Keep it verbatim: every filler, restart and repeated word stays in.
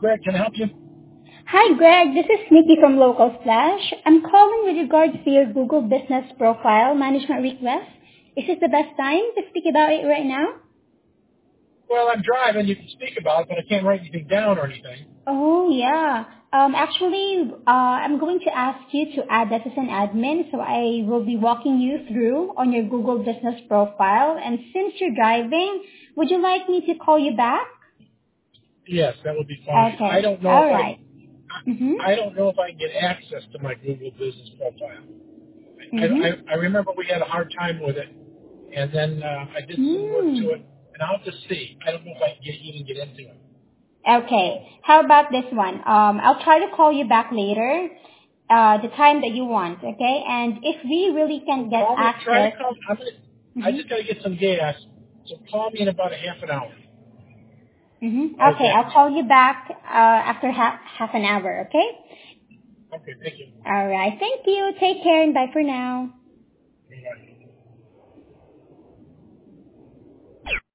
Greg. Can I help you? Hi, Greg. This is Nikki from Local Splash. I'm calling with regards to your Google Business Profile management request. Is this the best time to speak about it right now? Well, I'm driving. You can speak about it, but I can't write anything down or anything. Oh, yeah. Um, actually, uh, I'm going to ask you to add that as an admin, so I will be walking you through on your Google Business Profile. And since you're driving, would you like me to call you back? Yes, that would be fine. I Okay. don't know All if I, right. Mm-hmm. I don't know if I can get access to my Google Business Profile. I, Mm-hmm. I, I remember we had a hard time with it, and then uh, I did some work to Mm. it, and I'll just see. I don't know if I can get, even get into it. Okay. How about this one? Um, I'll try to call you back later, uh, the time that you want, okay? And if we really So can get call me. Try access, to call. I'm gonna, I mm-hmm. just got to get some gas. So call me in about a half an hour. Mm-hmm. How's Okay, I'll that? call you back uh, after half half an hour, okay? Okay, thank you. All right. Thank you. Take care and bye for now. Bye.